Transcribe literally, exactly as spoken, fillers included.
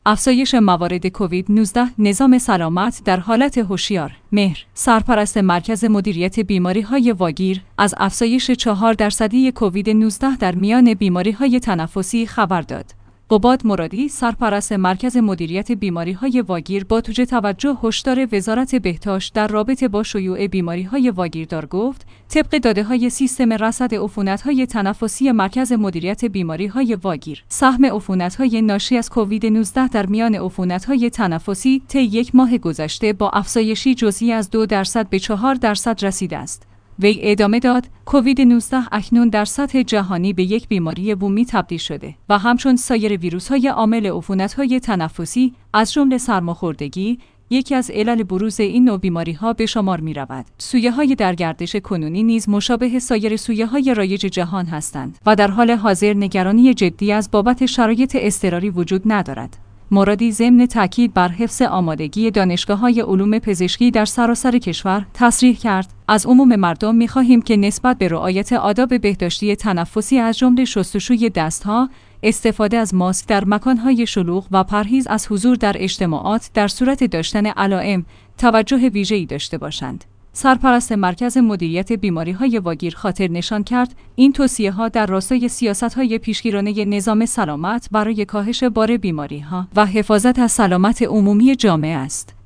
افزایش موارد کووید نوزده، نظام سلامت در حالت هوشیار. مهر، سرپرست مرکز مدیریت بیماری‌های واگیر، از افزایش چهار درصدی کووید نوزده در میان بیماری‌های تنفسی خبر داد. قباد مرادی، سرپرست مرکز مدیریت بیماری‌های واگیر، با توجه توجه هشدار وزارت بهداشت در رابطه با شیوع بیماری‌های واگیردار گفت: طبق داده‌های سیستم رصد عفونت‌های تنفسی مرکز مدیریت بیماری‌های واگیر، سهم عفونت‌های ناشی از کووید نوزده در میان عفونت‌های تنفسی طی یک ماه گذشته با افزایشی جزئی از دو درصد به چهار درصد رسیده است. وی ادامه داد: کووید نوزده اکنون در سطح جهانی به یک بیماری بومی تبدیل شده و همچون سایر ویروس‌های عامل عفونت‌های تنفسی از جمله سرماخوردگی، یکی از علل بروز این نوع بیماری‌ها به شمار می‌رود. سویه‌های در گردش کنونی نیز مشابه سایر سویه‌های رایج جهان هستند و در حال حاضر نگرانی جدی از بابت شرایط اضطراری وجود ندارد. مرادی ضمن تاکید بر حفظ آمادگی دانشگاه‌های علوم پزشکی در سراسر کشور تصریح کرد: از عموم مردم می‌خواهیم که نسبت به رعایت آداب بهداشتی تنفسی از جمله شستشوی دست‌ها، استفاده از ماسک در مکان‌های شلوغ و پرهیز از حضور در اجتماعات در صورت داشتن علائم توجه ویژه‌ای داشته باشند. سرپرست مرکز مدیریت بیماری‌های واگیر خاطر نشان کرد این توصیه‌ها در راستای سیاست‌های پیشگیرانه نظام سلامت برای کاهش بار بیماری‌ها و حفاظت از سلامت عمومی جامعه است.